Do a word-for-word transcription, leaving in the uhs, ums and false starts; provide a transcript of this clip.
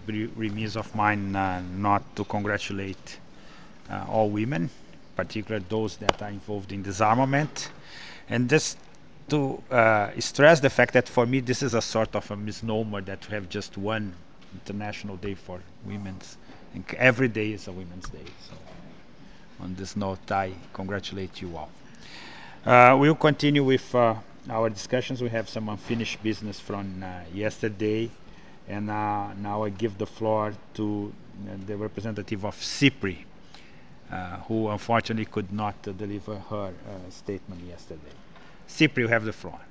be remiss of mine uh, not to congratulate uh, all women, particularly those that are involved in disarmament, and just to uh, stress the fact that for me this is a sort of a misnomer that we have just one International Day for Women's, and every day is a Women's Day. So on this note, I congratulate you all. Uh, we'll continue with uh, our discussions. We have some unfinished business from uh, yesterday, and uh, now I give the floor to uh, the representative of CIPRI, uh, who unfortunately could not uh, deliver her uh, statement yesterday. CIPRI, you have the floor.